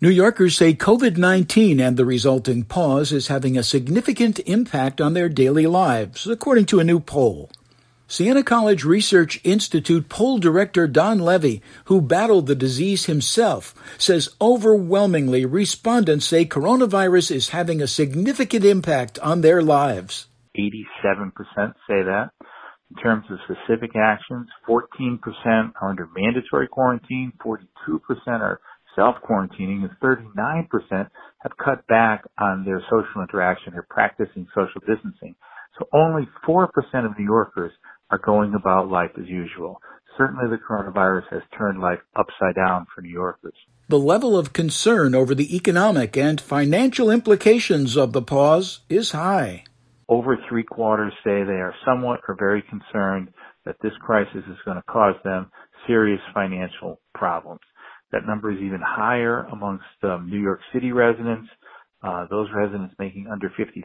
New Yorkers say COVID-19 and the resulting pause is having a significant impact on their daily lives, according to a new poll. Siena College Research Institute poll director Don Levy, who battled the disease himself, says overwhelmingly respondents say coronavirus is having a significant impact on their lives. 87% say that. In terms of specific actions, 14% are under mandatory quarantine, 42% are self-quarantining, and 39% have cut back on their social interaction. They're practicing social distancing. So only 4% of New Yorkers are going about life as usual. Certainly the coronavirus has turned life upside down for New Yorkers. The level of concern over the economic and financial implications of the pause is high. Over three-quarters say they are somewhat or very concerned that this crisis is going to cause them serious financial problems. That number is even higher amongst New York City residents. Those residents making under $50,000,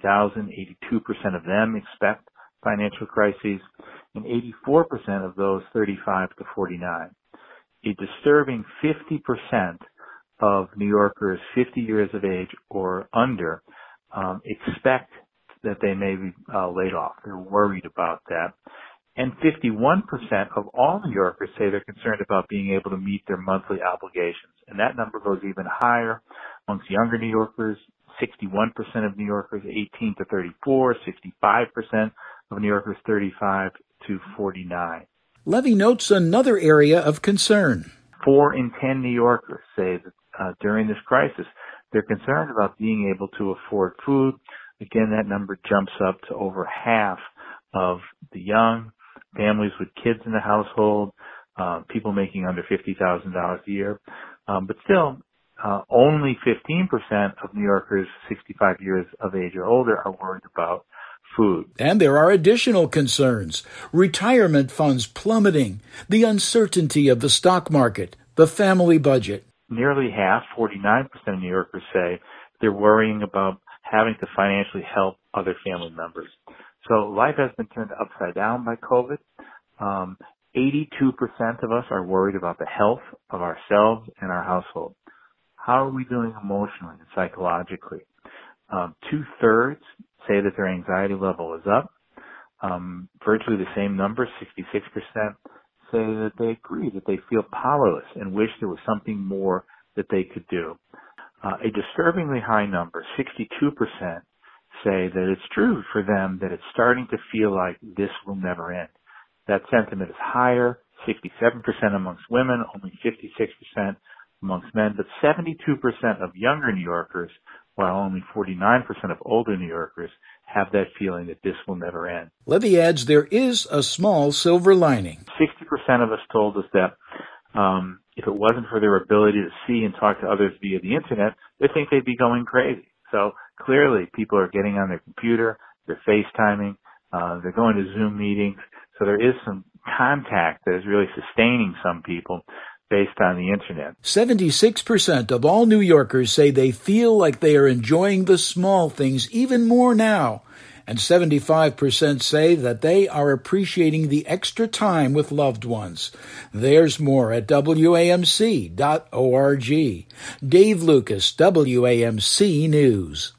82% of them expect financial crises, and 84% of those 35 to 49. A disturbing 50% of New Yorkers 50 years of age or under expect that they may be laid off. They're worried about that. And 51% of all New Yorkers say they're concerned about being able to meet their monthly obligations. And that number goes even higher amongst younger New Yorkers, 61% of New Yorkers 18 to 34, 65% of New Yorkers 35 to 49. Levy notes another area of concern. 4 in 10 New Yorkers say that during this crisis, they're concerned about being able to afford food. Again, that number jumps up to over half of the young, families with kids in the household, people making under $50,000 a year. But still, only 15% of New Yorkers 65 years of age or older are worried about food. And there are additional concerns. Retirement funds plummeting, the uncertainty of the stock market, the family budget. Nearly half, 49% of New Yorkers say they're worrying about having to financially help other family members. So life has been turned upside down by COVID. 82% of us are worried about the health of ourselves and our household. How are we doing emotionally and psychologically? 2/3 say that their anxiety level is up. Virtually the same number, 66%, say that they agree that they feel powerless and wish there was something more that they could do. A disturbingly high number, 62%, say that it's true for them that it's starting to feel like this will never end. That sentiment is higher, 67% amongst women, only 56% amongst men, but 72% of younger New Yorkers, while only 49% of older New Yorkers have that feeling that this will never end. Levy adds there is a small silver lining. 60% of us told us that if it wasn't for their ability to see and talk to others via the internet, they think they'd be going crazy. So clearly people are getting on their computer, they're FaceTiming, they're going to Zoom meetings. So there is some contact that is really sustaining some people based on the internet. 76% of all New Yorkers say they feel like they are enjoying the small things even more now. And 75% say that they are appreciating the extra time with loved ones. There's more at WAMC.org. Dave Lucas, WAMC News.